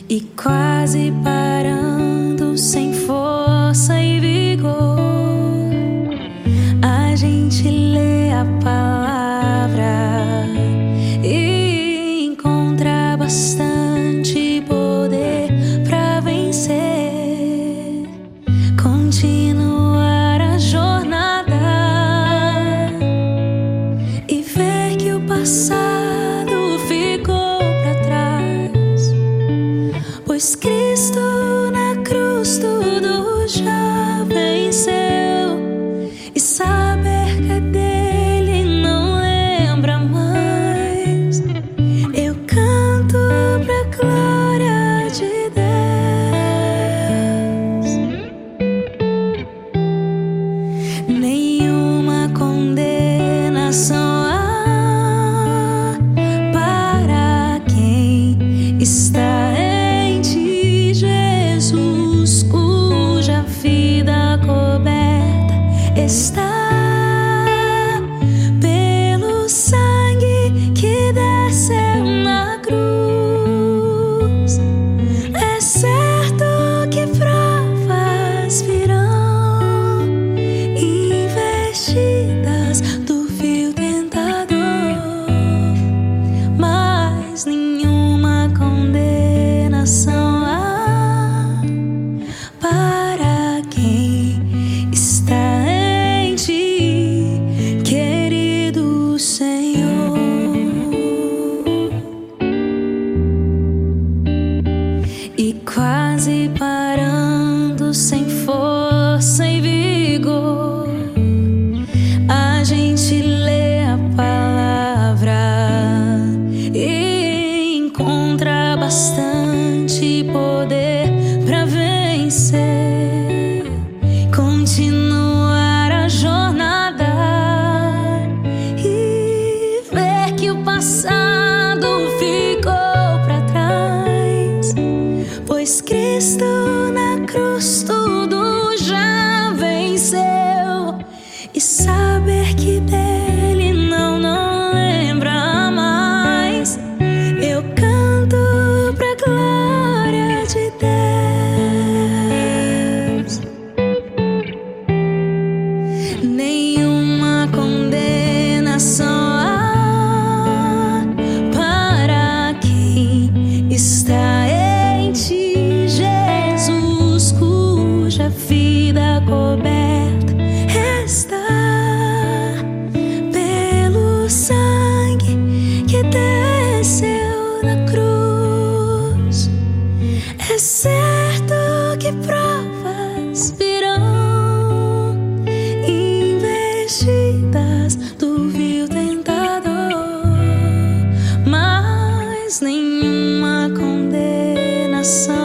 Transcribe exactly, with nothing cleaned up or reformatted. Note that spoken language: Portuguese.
e quase parando, sem força e vigor, a gente lê a palavra e encontra bastante poder para vencer, continuar a jornada e ver que o passado ficou para trás, pois Cristo na cruz tudo já venceu, e saber que é dele não lembra mais. Eu canto pra glória de Deus. Nenhuma condenação há para quem está em ti, Jesus, cuja vida coberta está pelo sangue que desceu na cruz. É certo que provas virão, investidas do fio tentador, mas nenhuma condenação há para quem está em ti, querido Senhor. E quase parando, sem força e vigor, a gente lê a palavra e encontra bastante poder para vencer, continuar a jornada e ver que o passado ficou para trás, pois Cristo na cruz tudo já venceu, e saber que dele não, não lembra mais. Eu canto pra glória de Deus. Nenhuma condenação há para quem está em ti, Jesus, cuja vida coberta está pelo sangue que desceu na cruz. É certo que provas virão, investidas do vil tentador, mas nenhuma condenação